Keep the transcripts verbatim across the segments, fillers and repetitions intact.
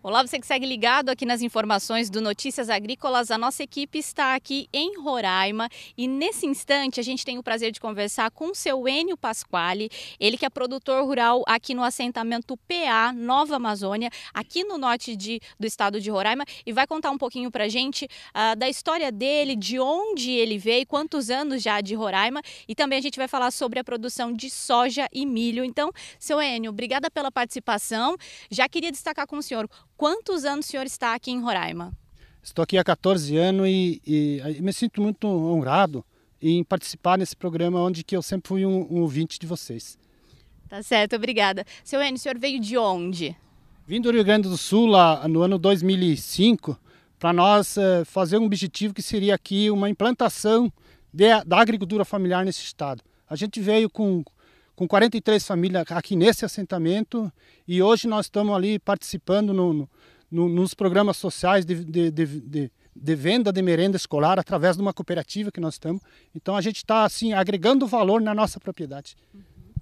Olá, você que segue ligado aqui nas informações do Notícias Agrícolas. A nossa equipe está aqui em Roraima e nesse instante a gente tem o prazer de conversar com o seu Enio Pasquale, ele que é produtor rural aqui no assentamento P A Nova Amazônia, aqui no norte de, do estado de Roraima, e vai contar um pouquinho pra gente uh, da história dele, de onde ele veio, quantos anos já de Roraima, e também a gente vai falar sobre a produção de soja e milho. Então, seu Enio, obrigada pela participação. Já queria destacar com o senhor, quantos anos o senhor está aqui em Roraima? Estou aqui há quatorze anos e, e me sinto muito honrado em participar nesse programa onde que eu sempre fui um, um ouvinte de vocês. Tá certo, obrigada. Seu Enio, o senhor veio de onde? Vim do Rio Grande do Sul lá no ano dois mil e cinco para nós uh, fazer um objetivo que seria aqui uma implantação de, da agricultura familiar nesse estado. A gente veio com com quarenta e três famílias aqui nesse assentamento e hoje nós estamos ali participando no, no, nos programas sociais de, de, de, de, de venda de merenda escolar através de uma cooperativa que nós estamos. Então a gente está assim agregando valor na nossa propriedade. Uhum.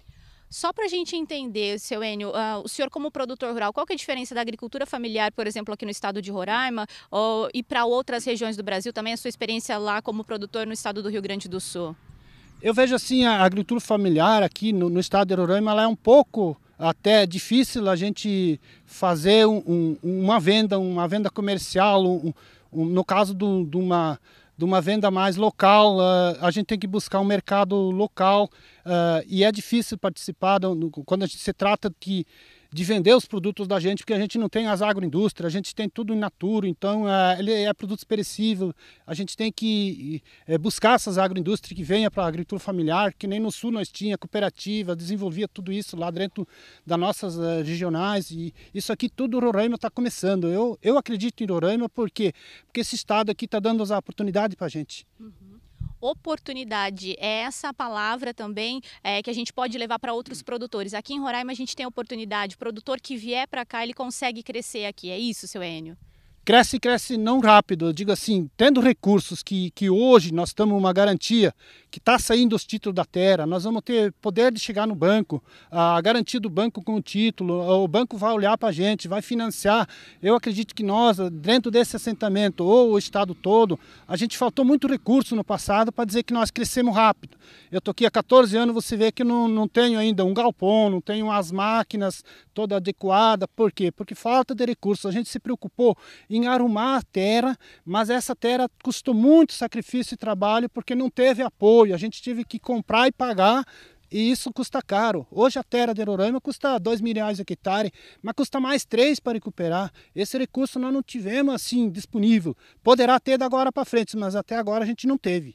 Só para a gente entender, seu Enio, uh, o senhor como produtor rural, qual que é a diferença da agricultura familiar, por exemplo, aqui no estado de Roraima ou, e para outras regiões do Brasil, também a sua experiência lá como produtor no estado do Rio Grande do Sul? Eu vejo assim, a agricultura familiar aqui no, no estado de Roraima, ela é um pouco até difícil a gente fazer um, um, uma venda, uma venda comercial, um, um, no caso do, de, uma, de uma venda mais local, uh, a gente tem que buscar um mercado local uh, e é difícil participar do, quando a gente se trata de de vender os produtos da gente, porque a gente não tem as agroindústrias, a gente tem tudo in natura, então é, ele é produtos perecíveis, a gente tem que é, buscar essas agroindústrias que venham para a agricultura familiar, que nem no sul nós tinha cooperativa, desenvolvia tudo isso lá dentro das nossas uh, regionais, e isso aqui tudo Roraima está começando. Eu, eu acredito em Roraima porque, porque esse estado aqui está dando as oportunidades para a gente. Uhum. Oportunidade é essa palavra também é, que a gente pode levar para outros produtores. Aqui em Roraima a gente tem oportunidade, o produtor que vier para cá ele consegue crescer aqui, é isso, seu Enio? Cresce, cresce não rápido, eu digo assim, tendo recursos que, que hoje nós estamos uma garantia, que está saindo os títulos da terra, nós vamos ter poder de chegar no banco, a garantia do banco com o título, o banco vai olhar para a gente, vai financiar. Eu acredito que nós, dentro desse assentamento, ou o estado todo, a gente faltou muito recurso no passado para dizer que nós crescemos rápido. Eu estou aqui há quatorze anos, você vê que eu não, não tenho ainda um galpão, não tenho as máquinas todas adequadas. Por quê? Porque falta de recursos. A gente se preocupou em arrumar a terra, mas essa terra custou muito sacrifício e trabalho porque não teve apoio, a gente teve que comprar e pagar e isso custa caro. Hoje a terra de Roraima custa dois mil reais o hectare, mas custa mais três para recuperar. Esse recurso nós não tivemos assim disponível. Poderá ter da agora para frente, mas até agora a gente não teve.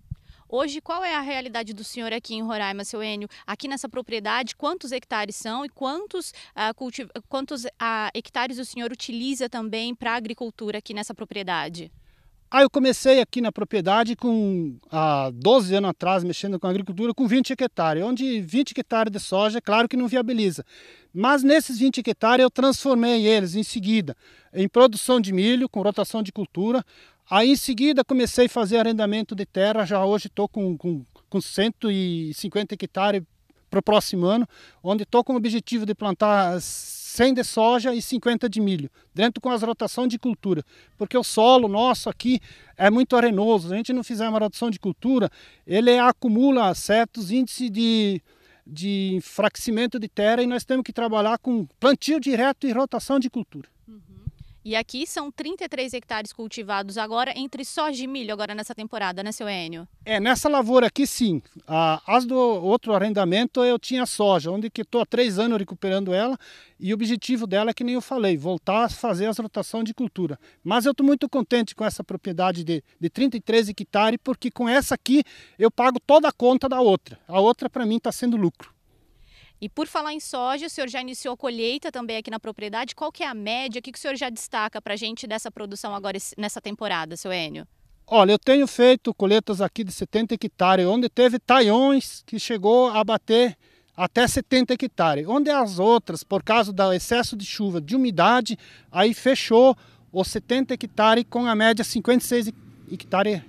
Hoje, qual é a realidade do senhor aqui em Roraima, seu Enio? Aqui nessa propriedade, quantos hectares são e quantos, uh, cultiv... quantos uh, hectares o senhor utiliza também para a agricultura aqui nessa propriedade? Ah, eu comecei aqui na propriedade com há doze anos atrás, mexendo com agricultura, com vinte hectares, onde vinte hectares de soja, é claro que não viabiliza. Mas nesses vinte hectares eu transformei eles em seguida em produção de milho, com rotação de cultura. Aí em seguida comecei a fazer arrendamento de terra, já hoje estou com, com, com cento e cinquenta hectares para o próximo ano, onde estou com o objetivo de plantar cem de soja e cinquenta de milho, dentro com as rotações de cultura, porque o solo nosso aqui é muito arenoso, se a gente não fizer uma rotação de cultura, ele acumula certos índices de, de enfraquecimento de terra e nós temos que trabalhar com plantio direto e rotação de cultura. Uhum. E aqui são trinta e três hectares cultivados agora entre soja e milho agora nessa temporada, né, seu Enio? É, nessa lavoura aqui sim. Ah, as do outro arrendamento eu tinha soja, onde que estou há três anos recuperando ela e o objetivo dela é que nem eu falei, voltar a fazer as rotações de cultura. Mas eu estou muito contente com essa propriedade de, de trinta e três hectares, porque com essa aqui eu pago toda a conta da outra. A outra para mim está sendo lucro. E por falar em soja, o senhor já iniciou a colheita também aqui na propriedade. Qual que é a média? O que o senhor já destaca para a gente dessa produção agora nessa temporada, seu Enio? Olha, eu tenho feito colheitas aqui de setenta hectares, onde teve taiões que chegou a bater até setenta hectares. Onde as outras, por causa do excesso de chuva, de umidade, aí fechou os setenta hectares com a média cinquenta e seis hectares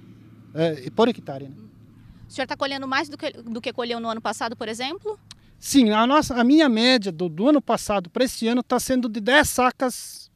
é, por hectare. Né? O senhor está colhendo mais do que, do que colheu no ano passado, por exemplo? Sim, a, nossa, a minha média do, do ano passado para esse ano está sendo de dez sacas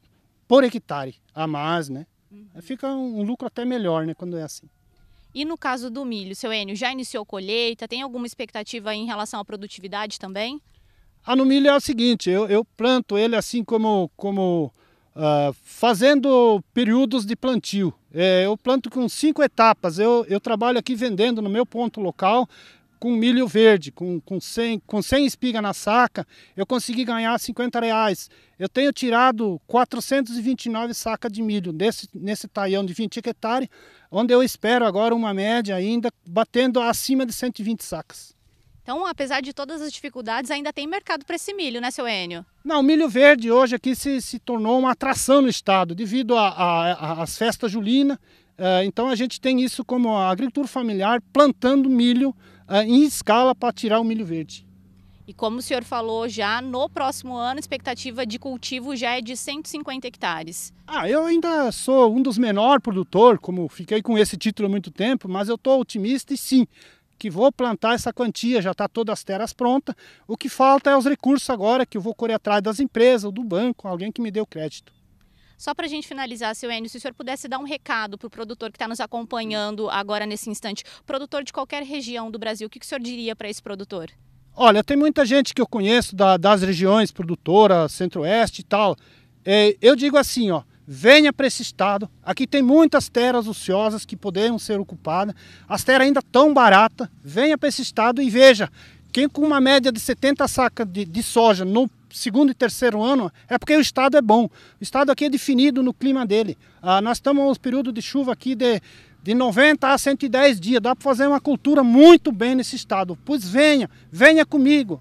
por hectare a mais, né? Uhum. Fica um, um lucro até melhor, né, quando é assim. E no caso do milho, seu Enio, já iniciou colheita? Tem alguma expectativa em relação à produtividade também? Ah, no milho é o seguinte, eu, eu planto ele assim como, como uh, fazendo períodos de plantio. É, eu planto com cinco etapas, eu, eu trabalho aqui vendendo no meu ponto local com milho verde, com, com, cem, com cem espigas na saca, eu consegui ganhar cinquenta reais. Eu tenho tirado quatrocentos e vinte e nove sacas de milho nesse, nesse taião de vinte hectares, onde eu espero agora uma média ainda batendo acima de cento e vinte sacas. Então, apesar de todas as dificuldades, ainda tem mercado para esse milho, né, seu Enio? Não, o milho verde hoje aqui se, se tornou uma atração no estado, devido às festas julinas. Uh, então a gente tem isso como a agricultura familiar, plantando milho uh, em escala para tirar o milho verde. E como o senhor falou, já no próximo ano a expectativa de cultivo já é de cento e cinquenta hectares. Ah, eu ainda sou um dos menores produtores, como fiquei com esse título há muito tempo, mas eu estou otimista e sim, que vou plantar essa quantia, já está todas as terras prontas. O que falta é os recursos agora, que eu vou correr atrás das empresas, do banco, alguém que me dê o crédito. Só para a gente finalizar, seu Enio, se o senhor pudesse dar um recado para o produtor que está nos acompanhando agora nesse instante, produtor de qualquer região do Brasil, o que, que o senhor diria para esse produtor? Olha, tem muita gente que eu conheço da, das regiões produtoras, centro-oeste e tal. É, eu digo assim, ó, venha para esse estado, aqui tem muitas terras ociosas que poderiam ser ocupadas, as terras ainda tão baratas, venha para esse estado e veja, quem com uma média de setenta sacas de, de soja no segundo e terceiro ano, é porque o estado é bom. O estado aqui é definido no clima dele. Ah, nós estamos nos períodos de chuva aqui de, de noventa a cento e dez dias. Dá para fazer uma cultura muito bem nesse estado. Pois venha, venha comigo.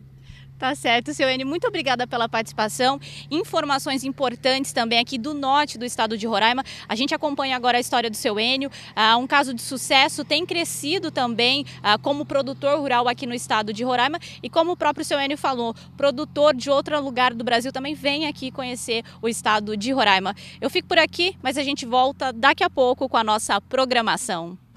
Tá certo, seu Enio. Muito obrigada pela participação. Informações importantes também aqui do norte do estado de Roraima. A gente acompanha agora a história do seu Enio. Ah, um caso de sucesso, tem crescido também ah, como produtor rural aqui no estado de Roraima. E como o próprio seu Enio falou, produtor de outro lugar do Brasil também vem aqui conhecer o estado de Roraima. Eu fico por aqui, mas a gente volta daqui a pouco com a nossa programação.